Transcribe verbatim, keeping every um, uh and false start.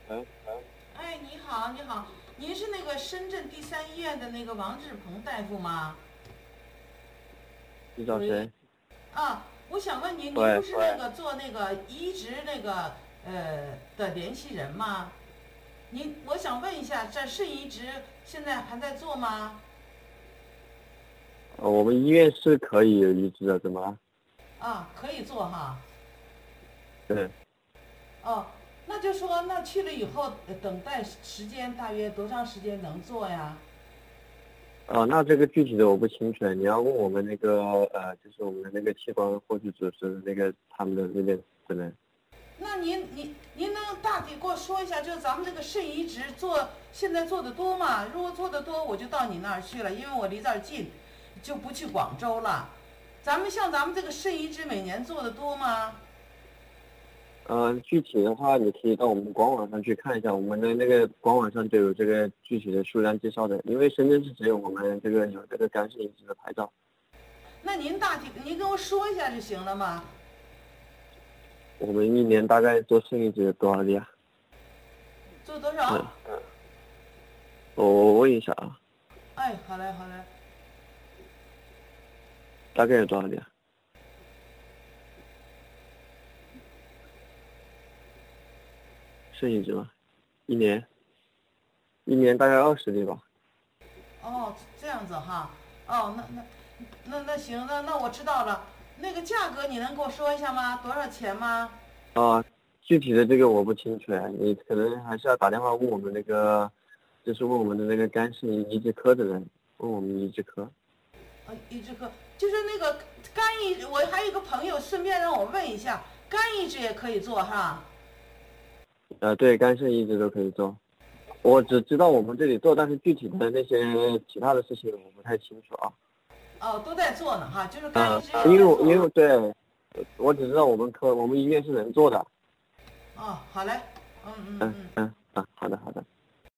喂喂， 哎，你好，你好，您是那个深圳第三医院的那个王志鹏大夫吗？喂， 你找谁？ 啊，我想问您，您不喂， 是那个做那个移植那个呃的联系人吗？您，我想问一下，这肾移植现在还在做吗？ 呃，我们医院是可以移植的，怎么了？ 啊，可以做哈。 对， 哦，那就说那去了以后，呃等待时间大约多长时间能做呀？ 哦，那这个具体的我不清楚，你要问我们那个呃，就是我们的那个器官获取组织那个他们的那边的人。 那您您您能大体给我说一下，就是咱们这个肾移植做现在做的多吗？如果做的多，我就到你那儿去了，因为我离这儿近，就不去广州了。咱们像咱们这个肾移植每年做的多吗？ 呃，具体的话，你可以到我们官网上去看一下，我们的那个官网上就有这个具体的数量介绍的。因为深圳市只有我们这个有这个肝肾移植的牌照。 那您大体您跟我说一下就行了嘛。 我们一年大概做肾移植多少例啊？ 做多嗯， 少？ 我我问一下啊， 哎，好嘞好嘞。 大概有多少例啊？肾移植吗？一年？一年大概二十例吧。 哦，这样子哈。哦，那那那那行，那那我知道了。那个价格你能给我说一下吗？多少钱吗？ 啊，具体的这个我不清楚哎，你可能还是要打电话问我们那个，就是问我们的那个肝肾移植科的人，问我们移植科。 呃，移植科就是那个肝移植，我还有一个朋友，顺便让我问一下，肝移植也可以做哈？ 呃，对，肝肾移植都可以做。我只知道我们这里做，但是具体的那些其他的事情我不太清楚啊。 哦，都在做呢哈，就是肝移啊， 植也因为在做。 我因为对，我只知道我们科我们医院是能做的。 哦，好嘞，嗯嗯嗯嗯。 嗯啊，好的好的。